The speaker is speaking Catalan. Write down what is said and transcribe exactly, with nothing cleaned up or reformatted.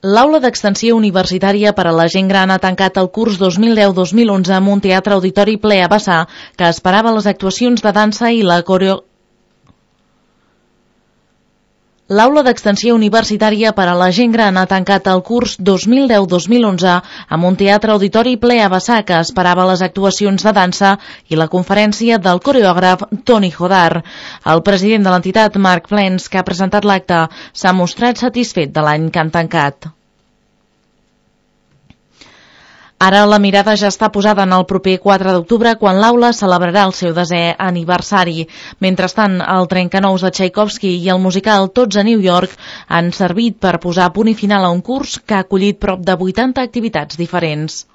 L'aula d'extensió universitària per a la gent gran ha tancat el curs dos mil deu dos mil onze amb un teatre auditori ple a vessar que esperava les actuacions de dansa i la coreo... L'aula d'extensió universitària per a la gent gran ha tancat el curs dos mil deu dos mil onze amb un teatre auditori ple a vessar que esperava les actuacions de dansa i la conferència del coreògraf Toni Jodar. El president de l'entitat, Marc Plens, que ha presentat l'acte, s'ha mostrat satisfet de l'any que han tancat. Ara la mirada ja està posada en el proper quatre d'octubre, quan l'aula celebrarà el seu desè aniversari. Mentrestant, el Trencanous de Tchaikovsky i el musical Tots a New York han servit per posar punt i final a un curs que ha acollit prop de vuitanta activitats diferents.